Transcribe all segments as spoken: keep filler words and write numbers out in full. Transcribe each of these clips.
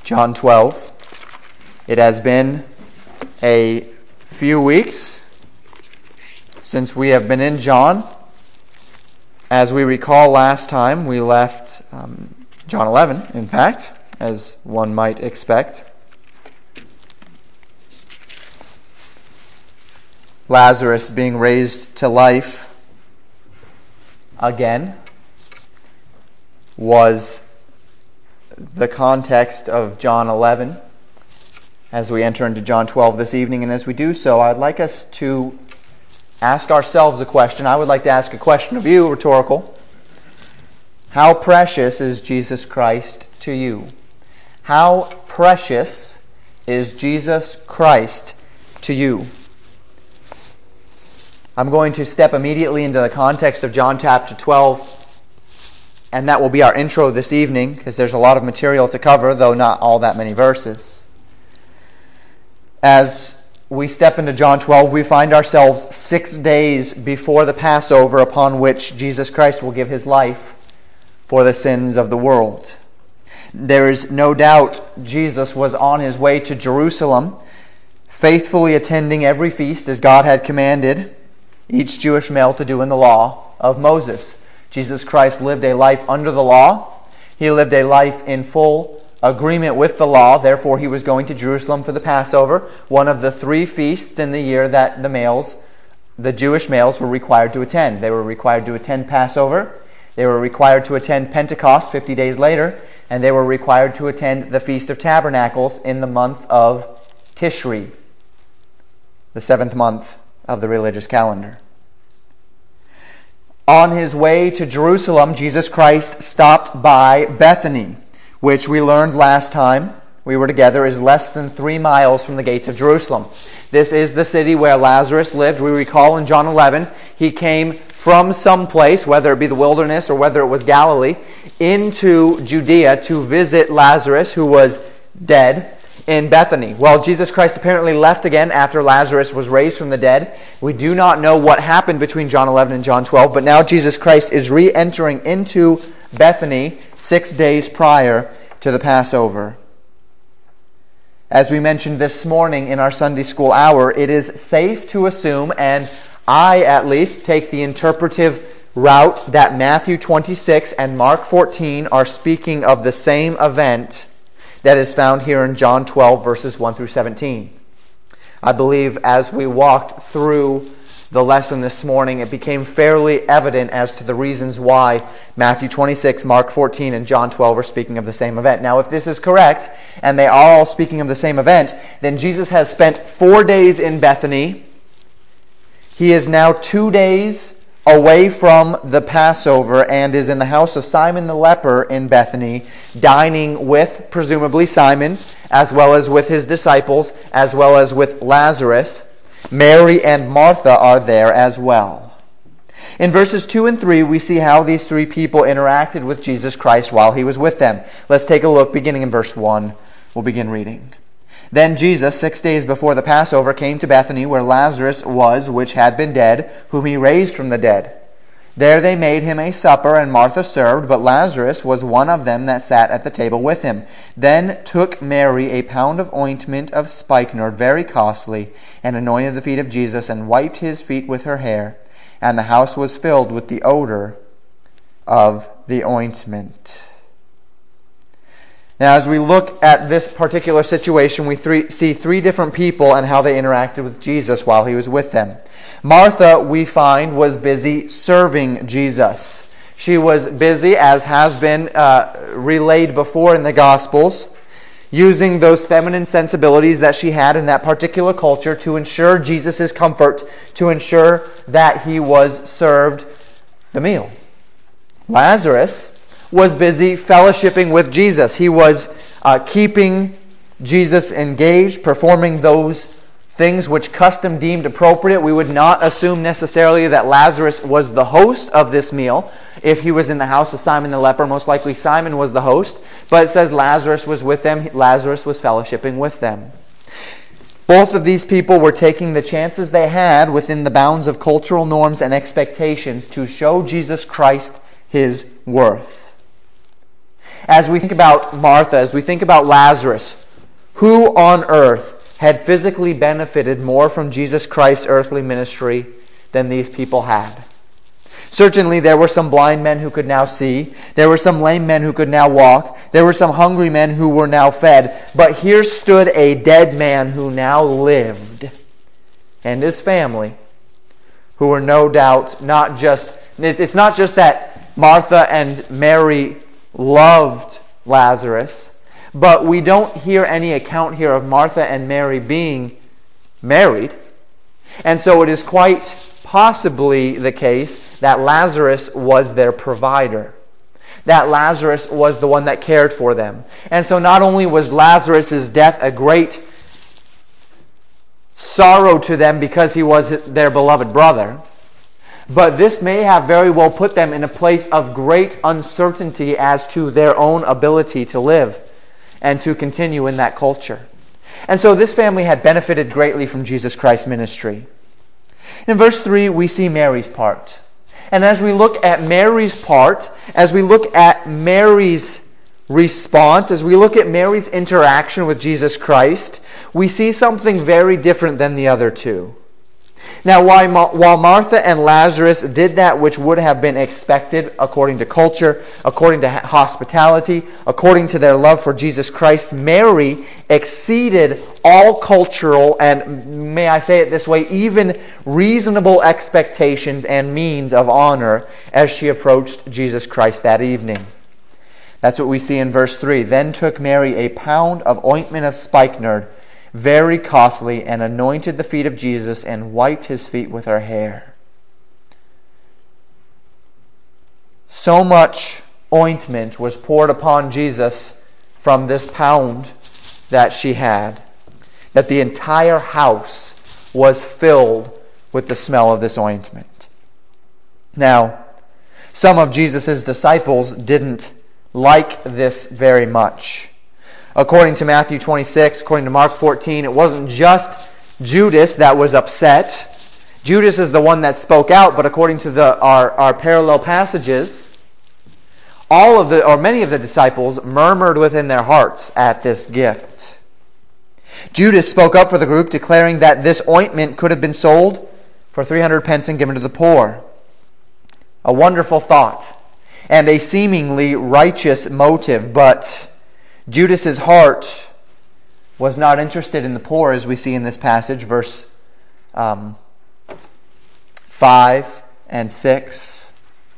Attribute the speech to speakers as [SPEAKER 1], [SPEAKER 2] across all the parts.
[SPEAKER 1] John twelve. It has been a few weeks since we have been in John. As we recall, last time we left um, John eleven, in fact, as one might expect. Lazarus being raised to life again was the context of John eleven as we enter into John twelve this evening. And as we do so, I'd like us to ask ourselves a question. I would like to ask a question of you, rhetorical. How precious is Jesus Christ to you? How precious is Jesus Christ to you? I'm going to step immediately into the context of John chapter twelve, and that will be our intro this evening, because there's a lot of material to cover, though not all that many verses. As we step into John twelve, we find ourselves six days before the Passover, upon which Jesus Christ will give his life for the sins of the world. There is no doubt Jesus was on his way to Jerusalem, faithfully attending every feast as God had commanded each Jewish male to do in the law of Moses. Jesus Christ lived a life under the law. He lived a life in full agreement with the law. Therefore, he was going to Jerusalem for the Passover, one of the three feasts in the year that the males, the Jewish males, were required to attend. They were required to attend Passover. They were required to attend Pentecost fifty days later, and they were required to attend the Feast of Tabernacles in the month of Tishri, the seventh month of the religious calendar. On his way to Jerusalem, Jesus Christ stopped by Bethany, which we learned last time we were together is less than three miles from the gates of Jerusalem. This is the city where Lazarus lived. We recall in John eleven, he came from some place, whether it be the wilderness or whether it was Galilee, into Judea to visit Lazarus, who was dead, in Bethany. Well, Jesus Christ apparently left again after Lazarus was raised from the dead. We do not know what happened between John eleven and John twelve, but now Jesus Christ is re-entering into Bethany six days prior to the Passover. As we mentioned this morning in our Sunday school hour, it is safe to assume, and I at least take the interpretive route, that Matthew twenty-six and Mark fourteen are speaking of the same event that is found here in John twelve, verses one through seventeen. I believe as we walked through the lesson this morning, it became fairly evident as to the reasons why Matthew twenty-six, Mark fourteen, and John twelve are speaking of the same event. Now, if this is correct, and they are all speaking of the same event, then Jesus has spent four days in Bethany. He is now two days away from the Passover and is in the house of Simon the leper in Bethany, dining with, presumably, Simon, as well as with his disciples, as well as with Lazarus. Mary and Martha are there as well. In verses two and three, we see how these three people interacted with Jesus Christ while he was with them. Let's take a look beginning in verse one. We'll begin reading. Then Jesus, six days before the Passover, came to Bethany, where Lazarus was, which had been dead, whom he raised from the dead. There they made him a supper, and Martha served, but Lazarus was one of them that sat at the table with him. Then took Mary a pound of ointment of spikenard, very costly, and anointed the feet of Jesus, and wiped his feet with her hair. And the house was filled with the odor of the ointment. Now, as we look at this particular situation, we three, see three different people and how they interacted with Jesus while he was with them. Martha, we find, was busy serving Jesus. She was busy, as has been uh, relayed before in the Gospels, using those feminine sensibilities that she had in that particular culture to ensure Jesus' comfort, to ensure that he was served the meal. Lazarus was busy fellowshipping with Jesus. He was uh, keeping Jesus engaged, performing those things which custom deemed appropriate. We would not assume necessarily that Lazarus was the host of this meal. If he was in the house of Simon the leper, most likely Simon was the host. But it says Lazarus was with them. Lazarus was fellowshipping with them. Both of these people were taking the chances they had within the bounds of cultural norms and expectations to show Jesus Christ his worth. As we think about Martha, as we think about Lazarus, who on earth had physically benefited more from Jesus Christ's earthly ministry than these people had? Certainly there were some blind men who could now see. There were some lame men who could now walk. There were some hungry men who were now fed. But here stood a dead man who now lived, and his family, who were no doubt not just... It's not just that Martha and Mary loved Lazarus, but we don't hear any account here of Martha and Mary being married. And so it is quite possibly the case that Lazarus was their provider. That Lazarus was the one that cared for them. And so not only was Lazarus' death a great sorrow to them because he was their beloved brother, but this may have very well put them in a place of great uncertainty as to their own ability to live and to continue in that culture. And so this family had benefited greatly from Jesus Christ's ministry. In verse three, we see Mary's part. And as we look at Mary's part, as we look at Mary's response, as we look at Mary's interaction with Jesus Christ, we see something very different than the other two. Now, while Martha and Lazarus did that which would have been expected according to culture, according to hospitality, according to their love for Jesus Christ, Mary exceeded all cultural and, may I say it this way, even reasonable expectations and means of honor as she approached Jesus Christ that evening. That's what we see in verse three. Then took Mary a pound of ointment of spikenard, very costly, and anointed the feet of Jesus and wiped his feet with her hair. So much ointment was poured upon Jesus from this pound that she had, that the entire house was filled with the smell of this ointment. Now, some of Jesus' disciples didn't like this very much. According to Matthew twenty-six, according to Mark fourteen, it wasn't just Judas that was upset. Judas is the one that spoke out, but according to the our, our parallel passages, all of the or many of the disciples murmured within their hearts at this gift. Judas spoke up for the group, declaring that this ointment could have been sold for three hundred pence and given to the poor. A wonderful thought and a seemingly righteous motive, but Judas's heart was not interested in the poor, as we see in this passage, verse um, five and six.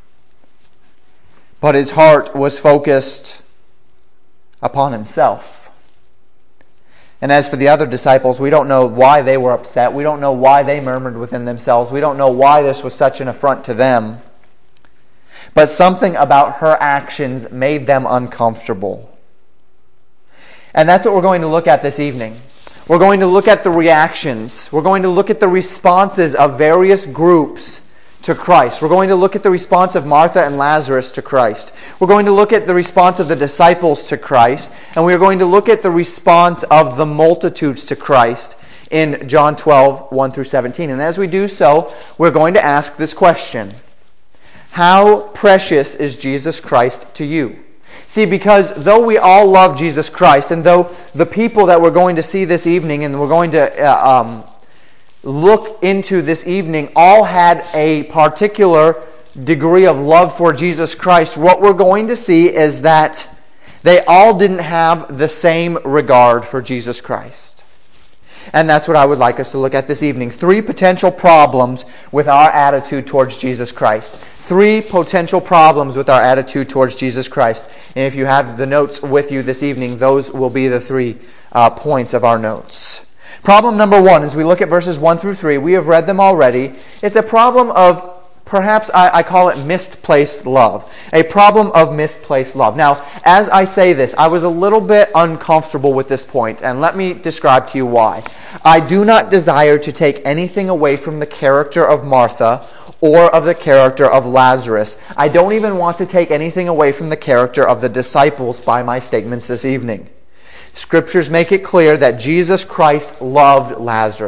[SPEAKER 1] But his heart was focused upon himself. And as for the other disciples, we don't know why they were upset. We don't know why they murmured within themselves. We don't know why this was such an affront to them. But something about her actions made them uncomfortable. And that's what we're going to look at this evening. We're going to look at the reactions. We're going to look at the responses of various groups to Christ. We're going to look at the response of Martha and Lazarus to Christ. We're going to look at the response of the disciples to Christ. And we're going to look at the response of the multitudes to Christ in John twelve, one through seventeen. And as we do so, we're going to ask this question: how precious is Jesus Christ to you? See, because though we all love Jesus Christ, and though the people that we're going to see this evening and we're going to uh, um, look into this evening all had a particular degree of love for Jesus Christ, what we're going to see is that they all didn't have the same regard for Jesus Christ. And that's what I would like us to look at this evening. Three potential problems with our attitude towards Jesus Christ. Three potential problems with our attitude towards Jesus Christ. And if you have the notes with you this evening, those will be the three uh, points of our notes. Problem number one, as we look at verses one through three, we have read them already. It's a problem of, perhaps I, I call it misplaced love. A problem of misplaced love. Now, as I say this, I was a little bit uncomfortable with this point, and let me describe to you why. I do not desire to take anything away from the character of Martha or of the character of Lazarus. I don't even want to take anything away from the character of the disciples by my statements this evening. Scriptures make it clear that Jesus Christ loved Lazarus.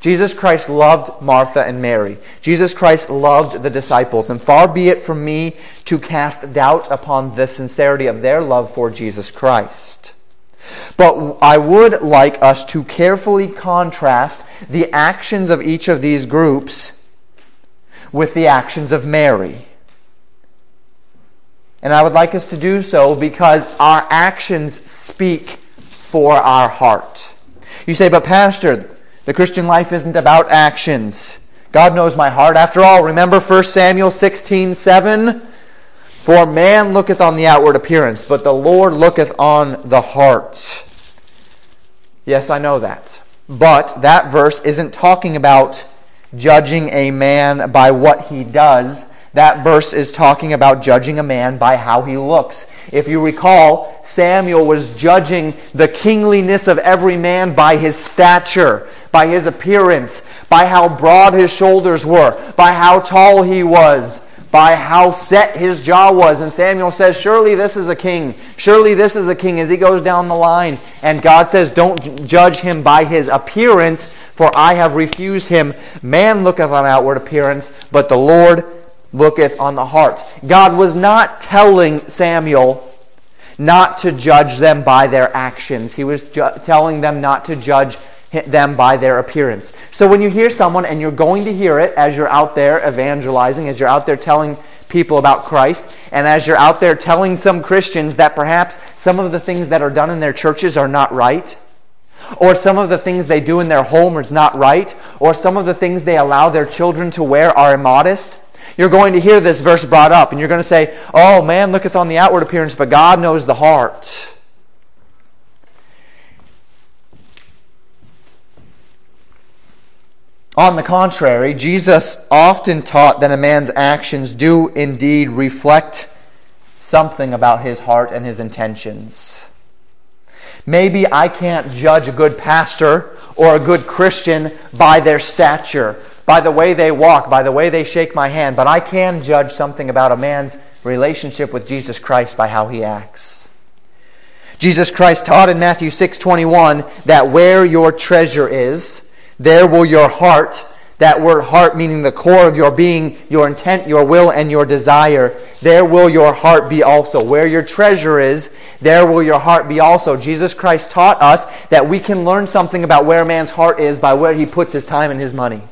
[SPEAKER 1] Jesus Christ loved Martha and Mary. Jesus Christ loved the disciples. And far be it from me to cast doubt upon the sincerity of their love for Jesus Christ. But I would like us to carefully contrast the actions of each of these groups with the actions of Mary. And I would like us to do so because our actions speak for our heart. You say, but Pastor, the Christian life isn't about actions. God knows my heart. After all, remember First Samuel sixteen seven? For man looketh on the outward appearance, but the Lord looketh on the heart. Yes, I know that. But that verse isn't talking about judging a man by what he does. That verse is talking about judging a man by how he looks. If you recall, Samuel was judging the kingliness of every man by his stature, by his appearance, by how broad his shoulders were, by how tall he was, by how set his jaw was. And Samuel says, surely this is a king. Surely this is a king, as he goes down the line. And God says, don't judge him by his appearance, for I have refused him. Man looketh on outward appearance, but the Lord looketh on the heart. God was not telling Samuel not to judge them by their actions. He was ju- telling them not to judge them by their appearance. So when you hear someone, and you're going to hear it as you're out there evangelizing, as you're out there telling people about Christ, and as you're out there telling some Christians that perhaps some of the things that are done in their churches are not right, or some of the things they do in their home is not right, or some of the things they allow their children to wear are immodest, you're going to hear this verse brought up, and you're going to say, oh, man looketh on the outward appearance, but God knows the heart. On the contrary, Jesus often taught that a man's actions do indeed reflect something about his heart and his intentions. Maybe I can't judge a good pastor or a good Christian by their stature, by the way they walk, by the way they shake my hand, but I can judge something about a man's relationship with Jesus Christ by how he acts. Jesus Christ taught in Matthew six twenty-one that where your treasure is, there will your heart, that word heart meaning the core of your being, your intent, your will, and your desire, there will your heart be also. Where your treasure is, there will your heart be also. Jesus Christ taught us that we can learn something about where a man's heart is by where he puts his time and his money.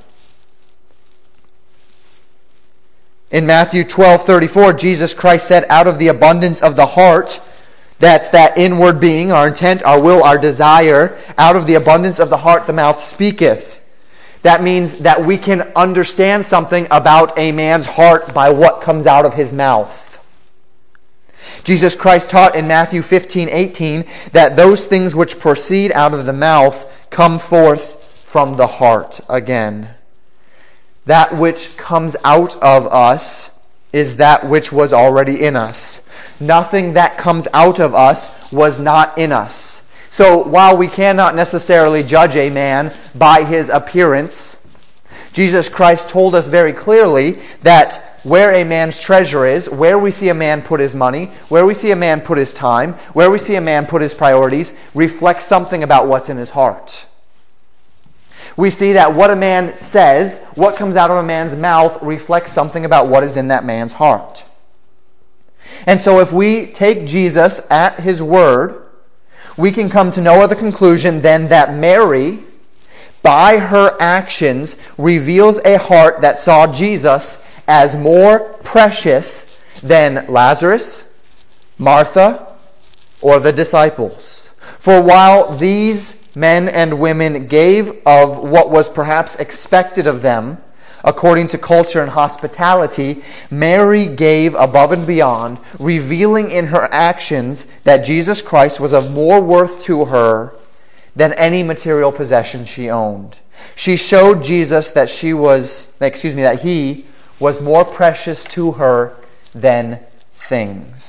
[SPEAKER 1] In Matthew twelve thirty-four, Jesus Christ said, out of the abundance of the heart, that's that inward being, our intent, our will, our desire, out of the abundance of the heart the mouth speaketh. That means that we can understand something about a man's heart by what comes out of his mouth. Jesus Christ taught in Matthew fifteen eighteen that those things which proceed out of the mouth come forth from the heart again. That which comes out of us is that which was already in us. Nothing that comes out of us was not in us. So while we cannot necessarily judge a man by his appearance, Jesus Christ told us very clearly that where a man's treasure is, where we see a man put his money, where we see a man put his time, where we see a man put his priorities, reflects something about what's in his heart. We see that what a man says, what comes out of a man's mouth, reflects something about what is in that man's heart. And so if we take Jesus at his word, we can come to no other conclusion than that Mary, by her actions, reveals a heart that saw Jesus as more precious than Lazarus, Martha, or the disciples. For while these men and women gave of what was perhaps expected of them, according to culture and hospitality, Mary gave above and beyond, revealing in her actions that Jesus Christ was of more worth to her than any material possession she owned. She showed Jesus that she was, excuse me, that he was more precious to her than things.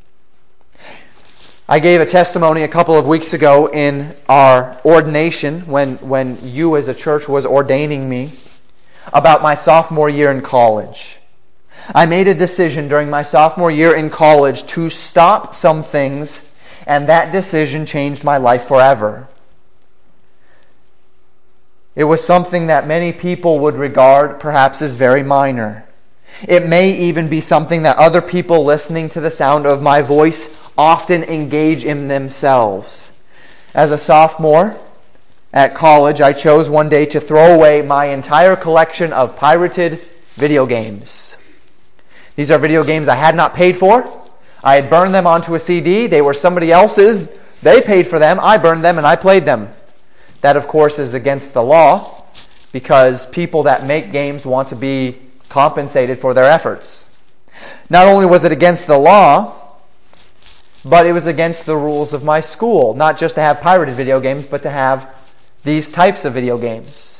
[SPEAKER 1] I gave a testimony a couple of weeks ago in our ordination when, when you as a church was ordaining me about my sophomore year in college. I made a decision during my sophomore year in college to stop some things, and that decision changed my life forever. It was something that many people would regard perhaps as very minor. It may even be something that other people listening to the sound of my voice often engage in themselves. As a sophomore at college, I chose one day to throw away my entire collection of pirated video games. These are video games I had not paid for. I had burned them onto a C D. They were somebody else's. They paid for them. I burned them and I played them. That, of course, is against the law because people that make games want to be compensated for their efforts. Not only was it against the law, but it was against the rules of my school. Not just to have pirated video games, but to have these types of video games.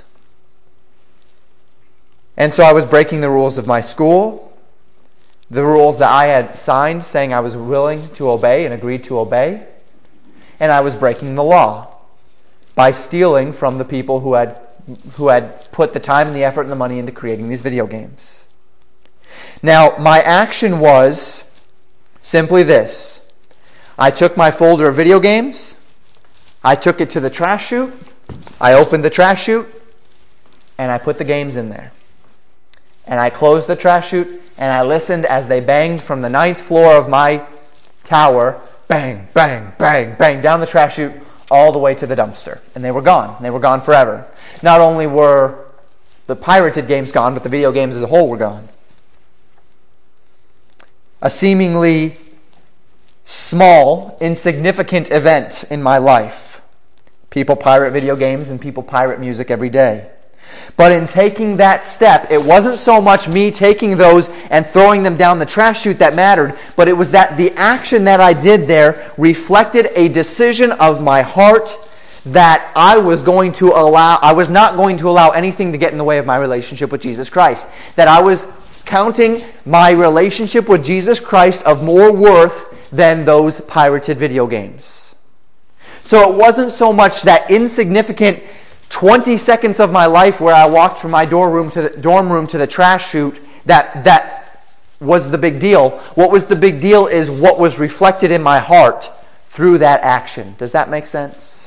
[SPEAKER 1] And so I was breaking the rules of my school, the rules that I had signed saying I was willing to obey and agreed to obey, and I was breaking the law by stealing from the people who had who had put the time and the effort and the money into creating these video games. Now, my action was simply this. I took my folder of video games, I took it to the trash chute, I opened the trash chute, and I put the games in there. And I closed the trash chute, and I listened as they banged from the ninth floor of my tower, bang, bang, bang, bang, down the trash chute, all the way to the dumpster. And they were gone. And they were gone forever. Not only were the pirated games gone, but the video games as a whole were gone. A seemingly small, insignificant event in my life. People pirate video games and people pirate music every day. But in taking that step, it wasn't so much me taking those and throwing them down the trash chute that mattered, but it was that the action that I did there reflected a decision of my heart that I was going to allow, I was not going to allow anything to get in the way of my relationship with Jesus Christ. That I was counting my relationship with Jesus Christ of more worth than those pirated video games. So it wasn't so much that insignificant twenty seconds of my life where I walked from my dorm room to the dorm room to the trash chute that that was the big deal. What was the big deal is what was reflected in my heart through that action. Does that make sense?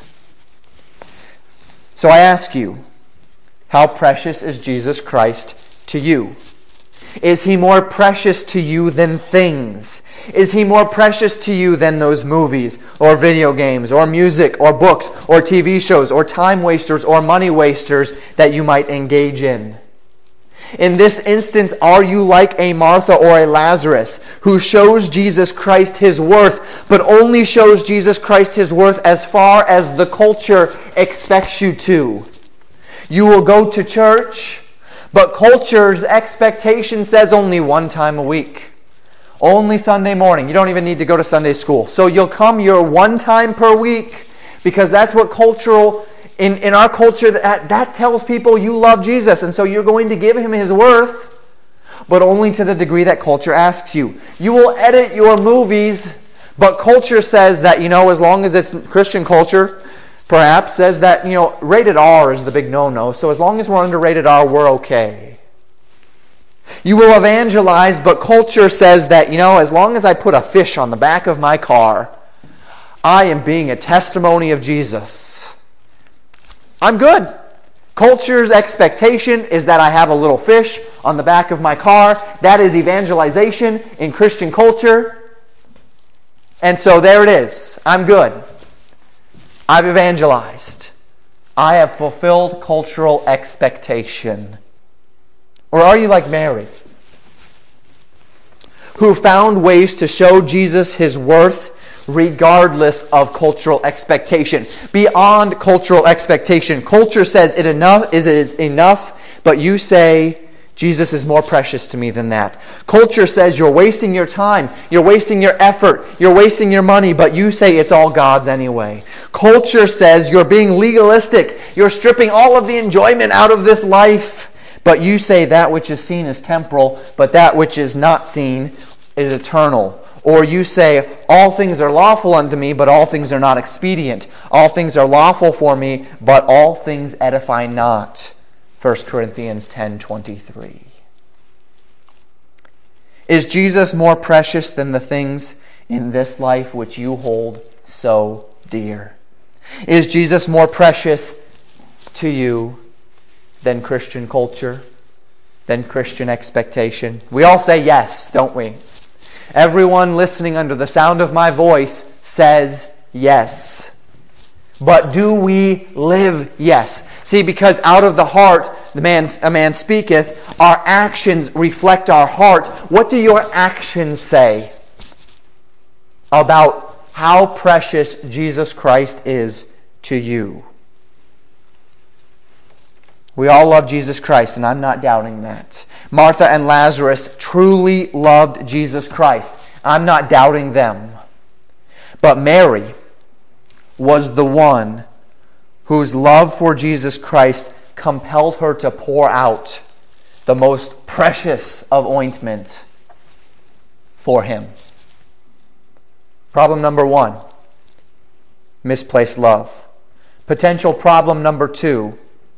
[SPEAKER 1] So I ask you, how precious is Jesus Christ to you? Is he more precious to you than things? Is he more precious to you than those movies or video games or music or books or T V shows or time wasters or money wasters that you might engage in? In this instance, are you like a Martha or a Lazarus who shows Jesus Christ his worth, but only shows Jesus Christ his worth as far as the culture expects you to? You will go to church, but culture's expectation says only one time a week. Only Sunday morning. You don't even need to go to Sunday school. So you'll come your one time per week because that's what cultural, in, in our culture, that, that tells people you love Jesus. And so you're going to give him his worth, but only to the degree that culture asks you. You will edit your movies, but culture says that, you know, as long as it's Christian culture, perhaps says that, you know, rated R is the big no-no. So as long as we're under rated R, we're okay. You will evangelize, but culture says that, you know, as long as I put a fish on the back of my car, I am being a testimony of Jesus. I'm good. Culture's expectation is that I have a little fish on the back of my car. That is evangelization in Christian culture. And so there it is. I'm good. I've evangelized. I have fulfilled cultural expectation. Or are you like Mary, who found ways to show Jesus his worth regardless of cultural expectation? Beyond cultural expectation. Culture says it enough is it is enough, but you say Jesus is more precious to me than that. Culture says you're wasting your time, you're wasting your effort, you're wasting your money, but you say it's all God's anyway. Culture says you're being legalistic, you're stripping all of the enjoyment out of this life. But you say that which is seen is temporal, but that which is not seen is eternal. Or you say, all things are lawful unto me, but all things are not expedient. All things are lawful for me, but all things edify not. First Corinthians ten twenty-three. Is Jesus more precious than the things in this life which you hold so dear? Is Jesus more precious to you than Christian culture, than Christian expectation? We all say yes, don't we? Everyone listening under the sound of my voice says yes. But do we live yes? See, because out of the heart the man, a man speaketh, our actions reflect our heart. What do your actions say about how precious Jesus Christ is to you? We all love Jesus Christ, and I'm not doubting that. Martha and Lazarus truly loved Jesus Christ. I'm not doubting them. But Mary was the one whose love for Jesus Christ compelled her to pour out the most precious of ointment for Him. Problem number one, misplaced love. Potential problem number two,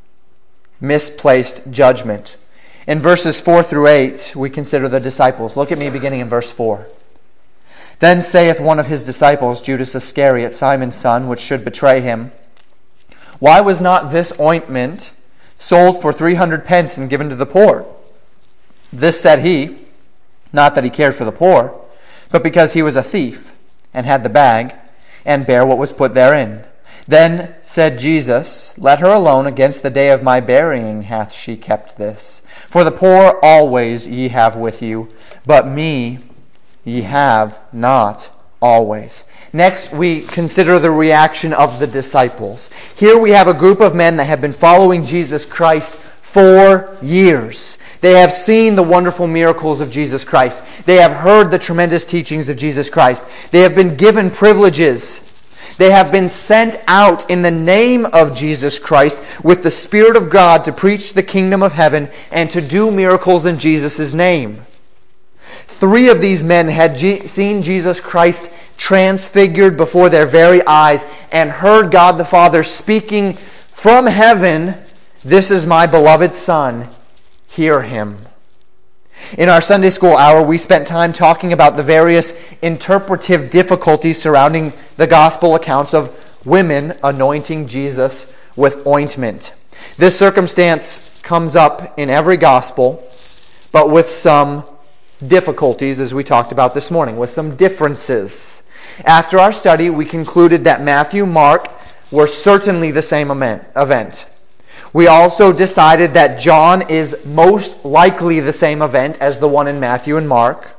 [SPEAKER 1] misplaced judgment. In verses four through eight, we consider the disciples. Look at me beginning in verse four. Then saith one of his disciples, Judas Iscariot, Simon's son, which should betray him, Why was not this ointment sold for three hundred pence and given to the poor? This said he, not that he cared for the poor, but because he was a thief, and had the bag, and bare what was put therein. Then said Jesus, Let her alone, against the day of my burying hath she kept this. For the poor always ye have with you, but me ye have not always. Next, we consider the reaction of the disciples. Here we have a group of men that have been following Jesus Christ for years. They have seen the wonderful miracles of Jesus Christ. They have heard the tremendous teachings of Jesus Christ. They have been given privileges. They have been sent out in the name of Jesus Christ with the Spirit of God to preach the kingdom of heaven and to do miracles in Jesus' name. Three of these men had G- seen Jesus Christ transfigured before their very eyes and heard God the Father speaking from heaven, This is my beloved Son, hear him. In our Sunday school hour, we spent time talking about the various interpretive difficulties surrounding the gospel accounts of women anointing Jesus with ointment. This circumstance comes up in every gospel, but with some difficulties, as we talked about this morning, with some differences. After our study, we concluded that Matthew, Mark were certainly the same event. We also decided that John is most likely the same event as the one in Matthew and Mark,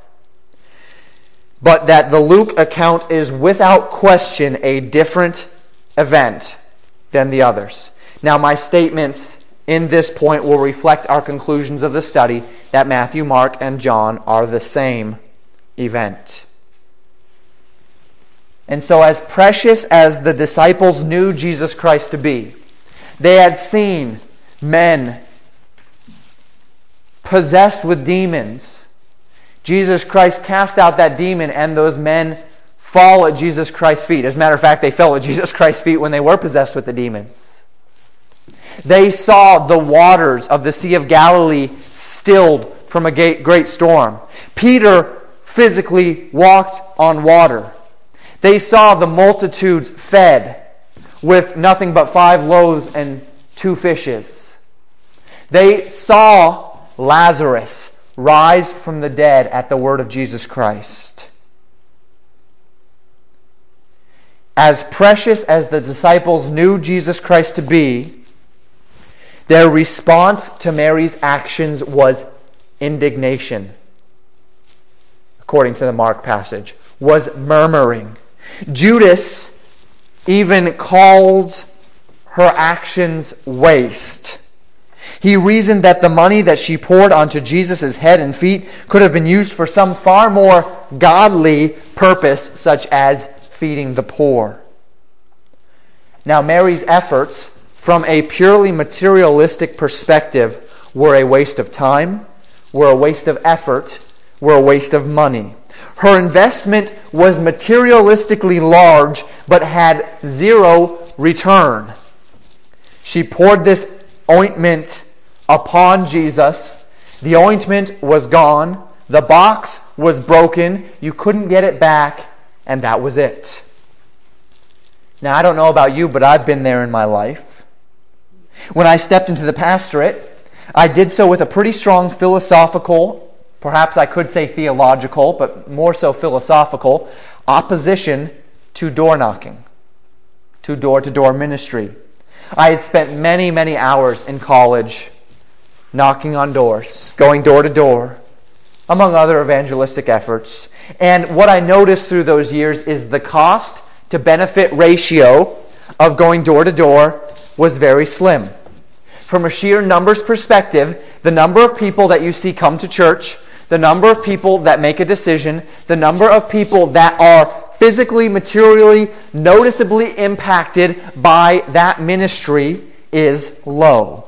[SPEAKER 1] but that the Luke account is without question a different event than the others. Now, my statements in this point will reflect our conclusions of the study that Matthew, Mark, and John are the same event. And so, as precious as the disciples knew Jesus Christ to be, they had seen men possessed with demons. Jesus Christ cast out that demon, and those men fall at Jesus Christ's feet. As a matter of fact, they fell at Jesus Christ's feet when they were possessed with the demons. They saw the waters of the Sea of Galilee stilled from a great storm. Peter physically walked on water. They saw the multitudes fed with nothing but five loaves and two fishes. They saw Lazarus rise from the dead at the word of Jesus Christ. As precious as the disciples knew Jesus Christ to be, their response to Mary's actions was indignation, according to the Mark passage, was murmuring. Judas even called her actions waste. He reasoned that the money that she poured onto Jesus' head and feet could have been used for some far more godly purpose, such as feeding the poor. Now, Mary's efforts, from a purely materialistic perspective, were a waste of time, were a waste of effort, were a waste of money. Her investment was materialistically large, but had zero return. She poured this ointment upon Jesus. The ointment was gone. The box was broken. You couldn't get it back, and that was it. Now, I don't know about you, but I've been there in my life. When I stepped into the pastorate, I did so with a pretty strong philosophical, perhaps I could say theological, but more so philosophical, opposition to door knocking, to door-to-door ministry. I had spent many, many hours in college knocking on doors, going door to door, among other evangelistic efforts. And what I noticed through those years is the cost to benefit ratio of going door to door was very slim. From a sheer numbers perspective, the number of people that you see come to church, the number of people that make a decision, the number of people that are physically, materially, noticeably impacted by that ministry is low.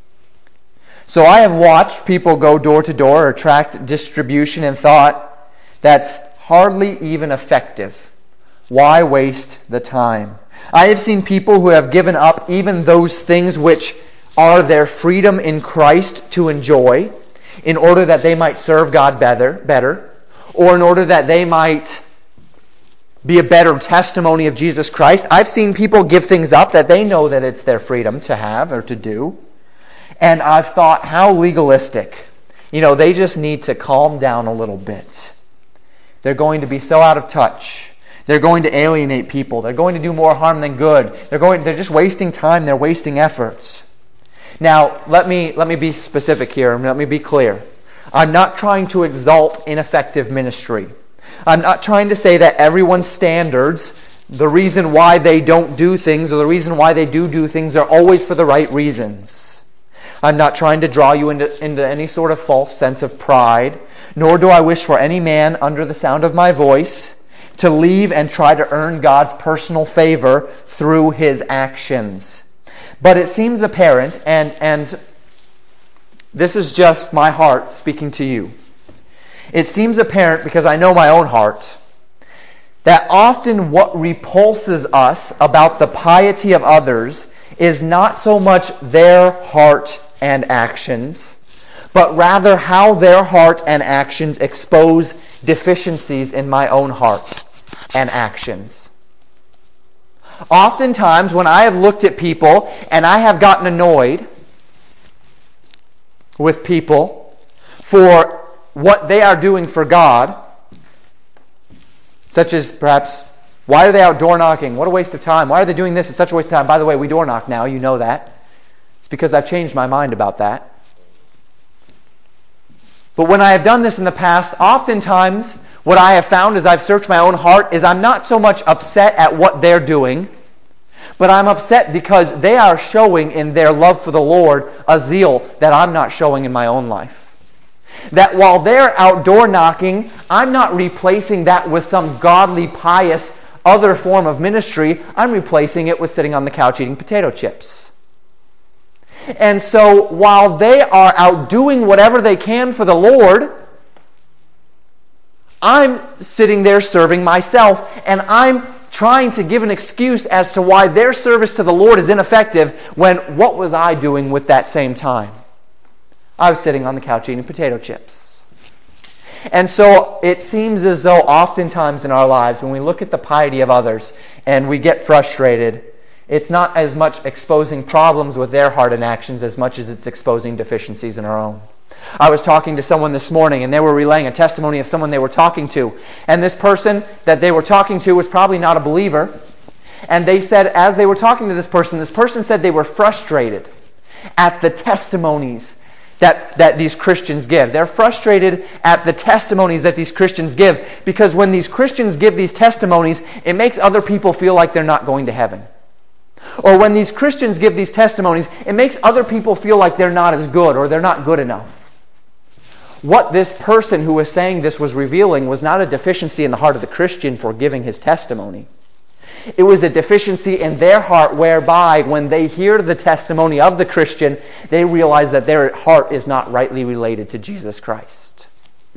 [SPEAKER 1] So I have watched people go door to door or tract distribution and thought, that's hardly even effective. Why waste the time? I have seen people who have given up even those things which are their freedom in Christ to enjoy in order that they might serve God better, better, or in order that they might be a better testimony of Jesus Christ. I've seen people give things up that they know that it's their freedom to have or to do. And I've thought, how legalistic. You know, they just need to calm down a little bit. They're going to be so out of touch. They're going to alienate people. They're going to do more harm than good. They're going they're just wasting time, they're wasting efforts. Now, let me let me be specific here and let me be clear. I'm not trying to exalt ineffective ministry. I'm not trying to say that everyone's standards, the reason why they don't do things or the reason why they do do things are always for the right reasons. I'm not trying to draw you into, into any sort of false sense of pride, nor do I wish for any man under the sound of my voice to leave and try to earn God's personal favor through his actions. But it seems apparent, and, and this is just my heart speaking to you. It seems apparent, because I know my own heart, that often what repulses us about the piety of others is not so much their heart and actions, but rather how their heart and actions expose deficiencies in my own heart and actions. Oftentimes, when I have looked at people and I have gotten annoyed with people for what they are doing for God, such as perhaps, why are they out door knocking? What a waste of time. Why are they doing this? It's such a waste of time. By the way, we door knock now. You know that. It's because I've changed my mind about that. But when I have done this in the past, oftentimes what I have found as I've searched my own heart is I'm not so much upset at what they're doing, but I'm upset because they are showing in their love for the Lord a zeal that I'm not showing in my own life. That while they're outdoor knocking, I'm not replacing that with some godly, pious, other form of ministry. I'm replacing it with sitting on the couch eating potato chips. And so while they are out doing whatever they can for the Lord, I'm sitting there serving myself, and I'm trying to give an excuse as to why their service to the Lord is ineffective when what was I doing with that same time? I was sitting on the couch eating potato chips. And so it seems as though oftentimes in our lives when we look at the piety of others and we get frustrated, it's not as much exposing problems with their heart and actions as much as it's exposing deficiencies in our own. I was talking to someone this morning and they were relaying a testimony of someone they were talking to. And this person that they were talking to was probably not a believer. And they said, as they were talking to this person, this person said they were frustrated at the testimonies that, that these Christians give. They're frustrated at the testimonies that these Christians give, because when these Christians give these testimonies, it makes other people feel like they're not going to heaven. Or when these Christians give these testimonies, it makes other people feel like they're not as good or they're not good enough. What this person who was saying this was revealing was not a deficiency in the heart of the Christian for giving his testimony. It was a deficiency in their heart whereby when they hear the testimony of the Christian, they realize that their heart is not rightly related to Jesus Christ.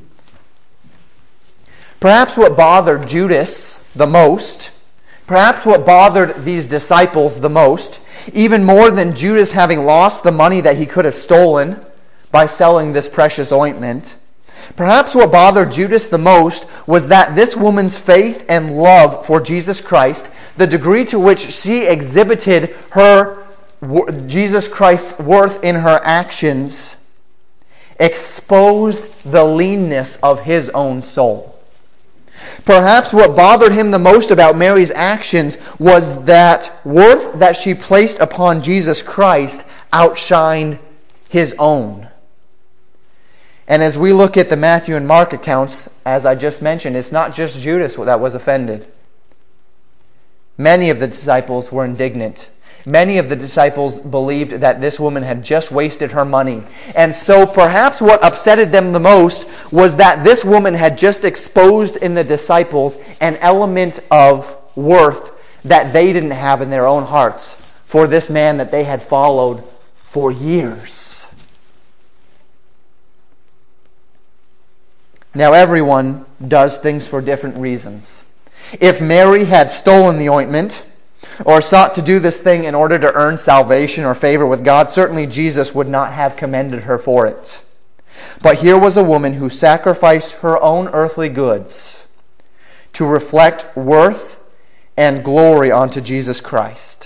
[SPEAKER 1] Perhaps what bothered Judas the most, perhaps what bothered these disciples the most, even more than Judas having lost the money that he could have stolen by selling this precious ointment, perhaps what bothered Judas the most was that this woman's faith and love for Jesus Christ, the degree to which she exhibited her Jesus Christ's worth in her actions exposed the leanness of his own soul. Perhaps what bothered him the most about Mary's actions was that worth that she placed upon Jesus Christ outshined his own. And as we look at the Matthew and Mark accounts, as I just mentioned, it's not just Judas that was offended. Many of the disciples were indignant. Many of the disciples believed that this woman had just wasted her money. And so perhaps what upsetted them the most was that this woman had just exposed in the disciples an element of worth that they didn't have in their own hearts for this man that they had followed for years. Now everyone does things for different reasons. If Mary had stolen the ointment, or sought to do this thing in order to earn salvation or favor with God, certainly Jesus would not have commended her for it. But here was a woman who sacrificed her own earthly goods to reflect worth and glory onto Jesus Christ.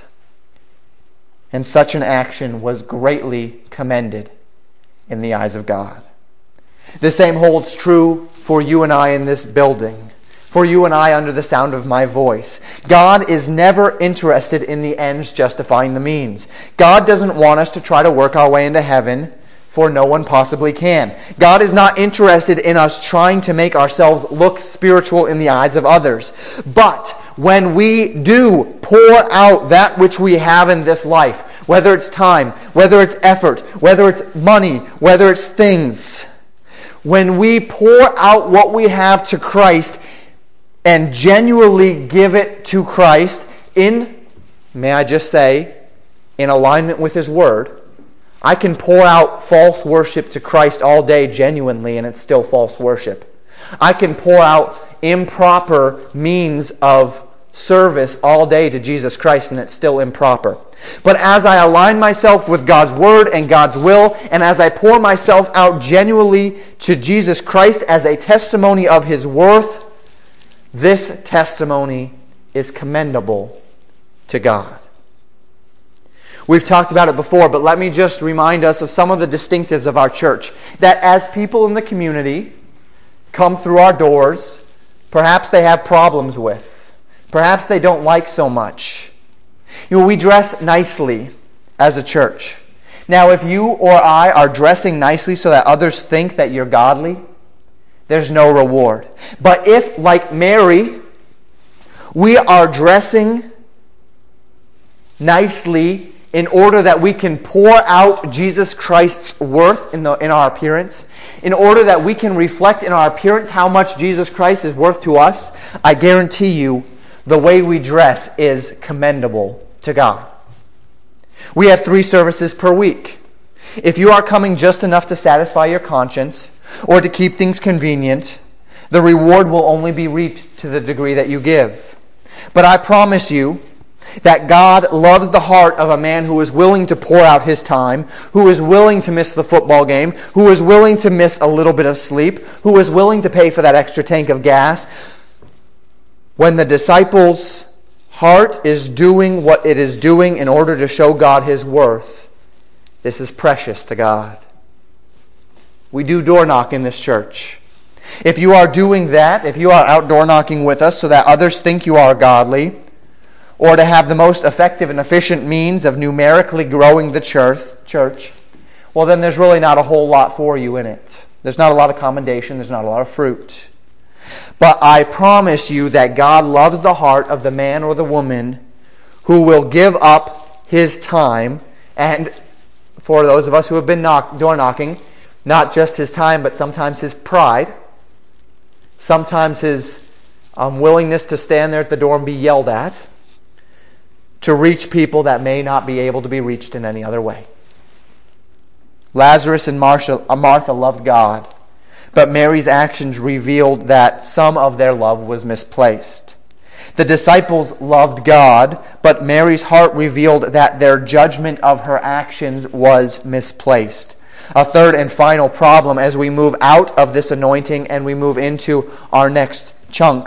[SPEAKER 1] And such an action was greatly commended in the eyes of God. The same holds true for you and I in this building. For you and I under the sound of my voice. God is never interested in the ends justifying the means. God doesn't want us to try to work our way into heaven, for no one possibly can. God is not interested in us trying to make ourselves look spiritual in the eyes of others. But when we do pour out that which we have in this life, whether it's time, whether it's effort, whether it's money, whether it's things, when we pour out what we have to Christ, and genuinely give it to Christ in, may I just say, in alignment with His Word. I can pour out false worship to Christ all day genuinely and it's still false worship. I can pour out improper means of service all day to Jesus Christ and it's still improper. But as I align myself with God's Word and God's will, and as I pour myself out genuinely to Jesus Christ as a testimony of His worth, this testimony is commendable to God. We've talked about it before, but let me just remind us of some of the distinctives of our church. That as people in the community come through our doors, perhaps they have problems with, perhaps they don't like so much. You know, we dress nicely as a church. Now, if you or I are dressing nicely so that others think that you're godly, there's no reward. But if, like Mary, we are dressing nicely in order that we can pour out Jesus Christ's worth in, the, in our appearance, in order that we can reflect in our appearance how much Jesus Christ is worth to us, I guarantee you the way we dress is commendable to God. We have three services per week. If you are coming just enough to satisfy your conscience, or to keep things convenient, the reward will only be reaped to the degree that you give. But I promise you that God loves the heart of a man who is willing to pour out his time, who is willing to miss the football game, who is willing to miss a little bit of sleep, who is willing to pay for that extra tank of gas. When the disciples' heart is doing what it is doing in order to show God His worth, this is precious to God. We do door knock in this church. If you are doing that, if you are out door knocking with us so that others think you are godly, or to have the most effective and efficient means of numerically growing the church, church, well then there's really not a whole lot for you in it. There's not a lot of commendation, there's not a lot of fruit. But I promise you that God loves the heart of the man or the woman who will give up his time, and for those of us who have been knock, door knocking, not just his time, but sometimes his pride, sometimes his um, willingness to stand there at the door and be yelled at, to reach people that may not be able to be reached in any other way. Lazarus and Martha, uh, Martha loved God, but Mary's actions revealed that some of their love was misplaced. The disciples loved God, but Mary's heart revealed that their judgment of her actions was misplaced. A third and final problem as we move out of this anointing and we move into our next chunk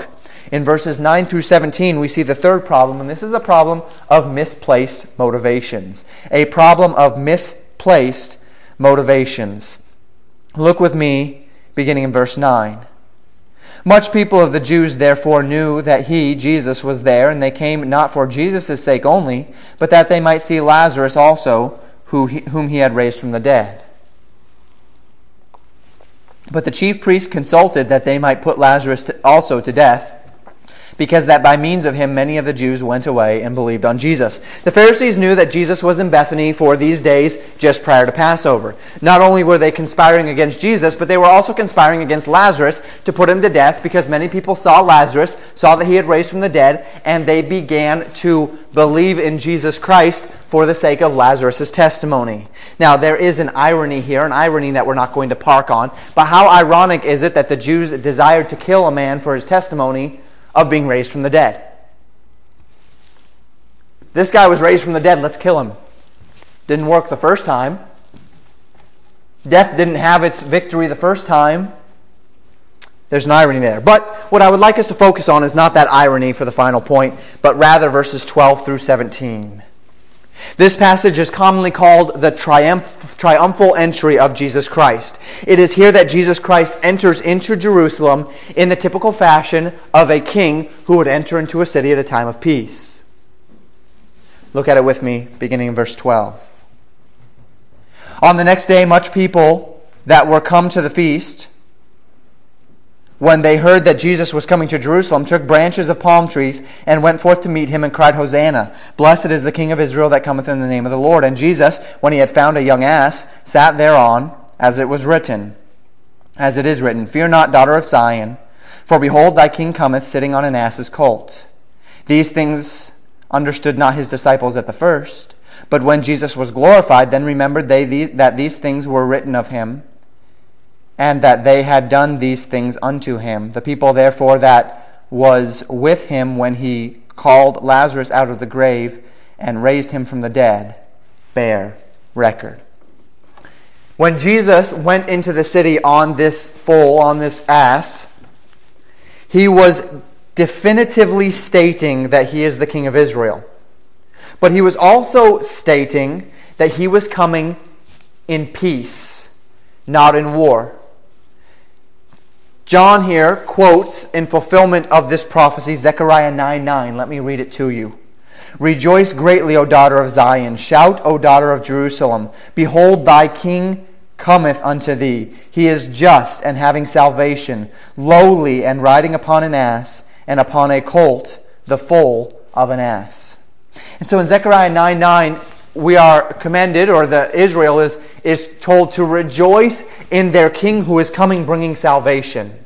[SPEAKER 1] In verses nine through seventeen, we see the third problem, and this is a problem of misplaced motivations. A problem of misplaced motivations. Look with me, beginning in verse nine. Much people of the Jews therefore knew that he, Jesus, was there, and they came not for Jesus' sake only, but that they might see Lazarus also, who he, whom he had raised from the dead. But the chief priests consulted that they might put Lazarus to, also to death, because that by means of him many of the Jews went away and believed on Jesus. The Pharisees knew that Jesus was in Bethany for these days just prior to Passover. Not only were they conspiring against Jesus, but they were also conspiring against Lazarus to put him to death, because many people saw Lazarus, saw that he had raised from the dead, and they began to believe in Jesus Christ for the sake of Lazarus' testimony. Now, there is an irony here, an irony that we're not going to park on, but how ironic is it that the Jews desired to kill a man for his testimony of being raised from the dead? This guy was raised from the dead, let's kill him. Didn't work the first time. Death didn't have its victory the first time. There's an irony there. But what I would like us to focus on is not that irony for the final point, but rather verses twelve through seventeen. This passage is commonly called the triumph, triumphal entry of Jesus Christ. It is here that Jesus Christ enters into Jerusalem in the typical fashion of a king who would enter into a city at a time of peace. Look at it with me, beginning in verse twelve. On the next day, much people that were come to the feast, when they heard that Jesus was coming to Jerusalem, took branches of palm trees and went forth to meet him and cried, Hosanna! Blessed is the King of Israel that cometh in the name of the Lord. And Jesus, when he had found a young ass, sat thereon, as it was written, as it is written, Fear not, daughter of Zion, for behold, thy king cometh sitting on an ass's colt. These things understood not his disciples at the first, but when Jesus was glorified, then remembered they that these things were written of him, and that they had done these things unto him. The people therefore that was with him when he called Lazarus out of the grave and raised him from the dead bear record. When Jesus went into the city on this foal, on this ass, he was definitively stating that he is the King of Israel. But he was also stating that he was coming in peace, not in war. John here quotes in fulfillment of this prophecy Zechariah nine nine. Let me read it to you. Rejoice greatly, O daughter of Zion. Shout, O daughter of Jerusalem. Behold, thy king cometh unto thee. He is just and having salvation, lowly and riding upon an ass, and upon a colt, the foal of an ass. And so in Zechariah nine nine, we are commanded, or the Israel is, is told to rejoice in their king who is coming bringing salvation.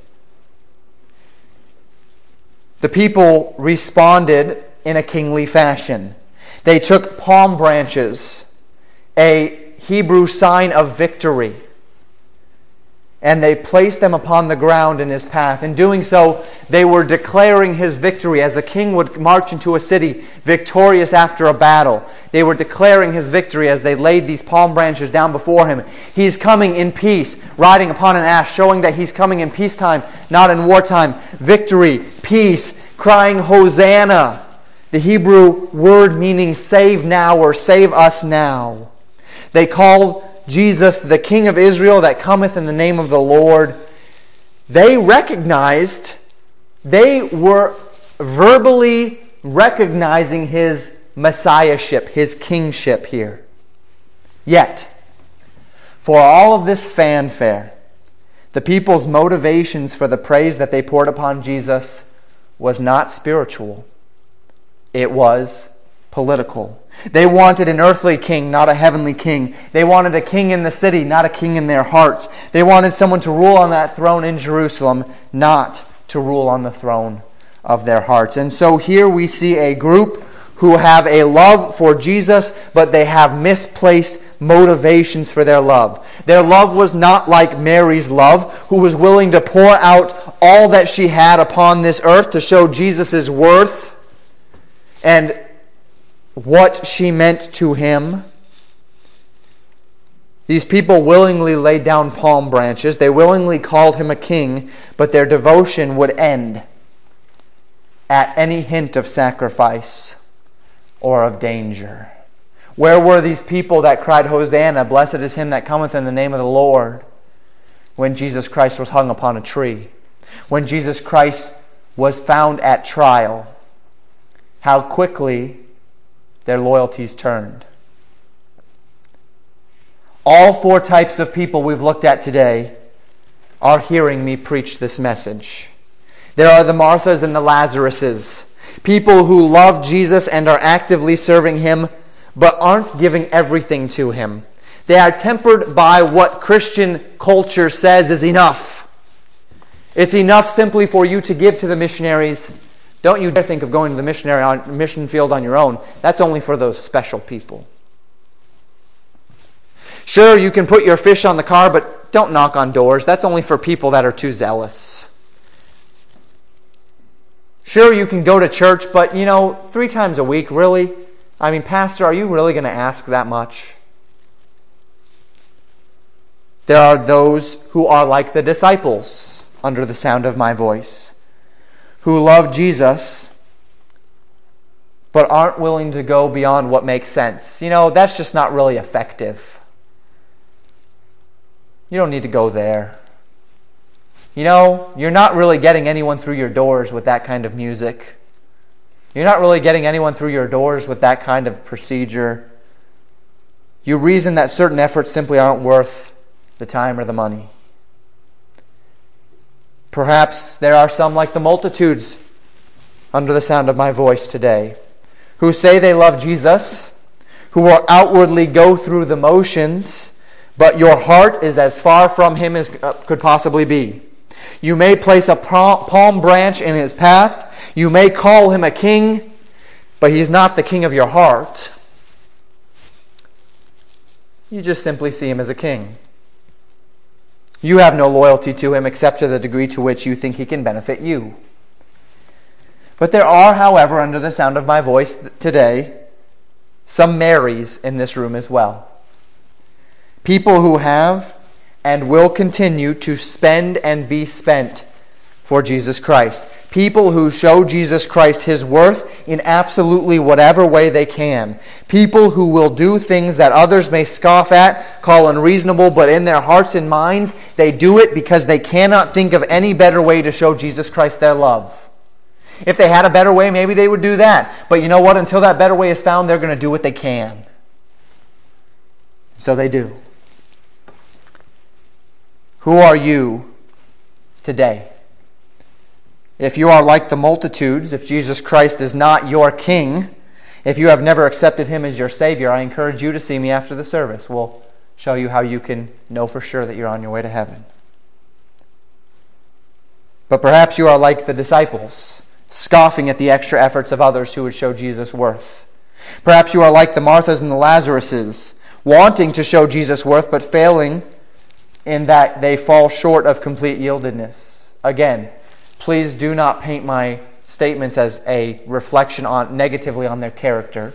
[SPEAKER 1] The people responded in a kingly fashion. They took palm branches, a Hebrew sign of victory, and they placed them upon the ground in his path. In doing so, they were declaring his victory as a king would march into a city victorious after a battle. They were declaring his victory as they laid these palm branches down before him. He's coming in peace, riding upon an ass, showing that he's coming in peacetime, not in wartime. Victory, peace, crying Hosanna, the Hebrew word meaning save now or save us now. They called Jesus, the King of Israel that cometh in the name of the Lord. They recognized, they were verbally recognizing his messiahship, his kingship here. Yet, for all of this fanfare, the people's motivations for the praise that they poured upon Jesus was not spiritual. It was political. They wanted an earthly king, not a heavenly king. They wanted a king in the city, not a king in their hearts. They wanted someone to rule on that throne in Jerusalem, not to rule on the throne of their hearts. And so here we see a group who have a love for Jesus, but they have misplaced motivations for their love. Their love was not like Mary's love, who was willing to pour out all that she had upon this earth to show Jesus' worth and what she meant to him. These people willingly laid down palm branches. They willingly called him a king, but their devotion would end at any hint of sacrifice or of danger. Where were these people that cried, Hosanna, blessed is him that cometh in the name of the Lord, when Jesus Christ was hung upon a tree? When Jesus Christ was found at trial? How quickly their loyalties turned. All four types of people we've looked at today are hearing me preach this message. There are the Marthas and the Lazaruses, people who love Jesus and are actively serving him, but aren't giving everything to him. They are tempered by what Christian culture says is enough. It's enough simply for you to give to the missionaries. Don't you dare think of going to the missionary on, mission field on your own. That's only for those special people. Sure, you can put your fish on the car, but don't knock on doors. That's only for people that are too zealous. Sure, you can go to church, but, you know, three times a week, really? I mean, Pastor, are you really going to ask that much? There are those who are like the disciples under the sound of my voice, who love Jesus, but aren't willing to go beyond what makes sense. You know, that's just not really effective. You don't need to go there. You know, you're not really getting anyone through your doors with that kind of music. You're not really getting anyone through your doors with that kind of procedure. You reason that certain efforts simply aren't worth the time or the money. Perhaps there are some like the multitudes under the sound of my voice today, who say they love Jesus, who will outwardly go through the motions, but your heart is as far from him as could possibly be. You may place a palm branch in his path. You may call him a king, but he's not the king of your heart. You just simply see him as a king. You have no loyalty to him except to the degree to which you think he can benefit you. But there are, however, under the sound of my voice today, some Marys in this room as well. People who have and will continue to spend and be spent for Jesus Christ. People who show Jesus Christ his worth in absolutely whatever way they can. People who will do things that others may scoff at, call unreasonable, but in their hearts and minds, they do it because they cannot think of any better way to show Jesus Christ their love. If they had a better way, maybe they would do that. But you know what? Until that better way is found, they're going to do what they can. So they do. Who are you today? If you are like the multitudes, if Jesus Christ is not your king, if you have never accepted him as your Savior, I encourage you to see me after the service. We'll show you how you can know for sure that you're on your way to heaven. But perhaps you are like the disciples, scoffing at the extra efforts of others who would show Jesus worth. Perhaps you are like the Marthas and the Lazaruses, wanting to show Jesus worth, but failing in that they fall short of complete yieldedness. Again, please do not paint my statements as a reflection on negatively on their character.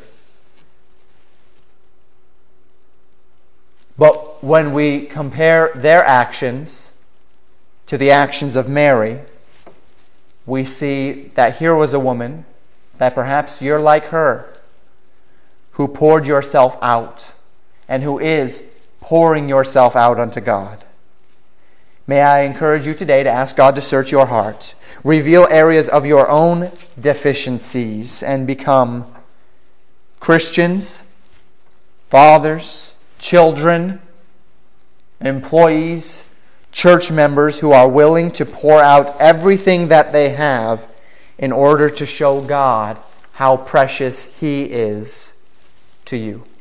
[SPEAKER 1] But when we compare their actions to the actions of Mary, we see that here was a woman, that perhaps you're like her, who poured yourself out and who is pouring yourself out unto God. May I encourage you today to ask God to search your heart, reveal areas of your own deficiencies, and become Christians, fathers, children, employees, church members who are willing to pour out everything that they have in order to show God how precious he is to you.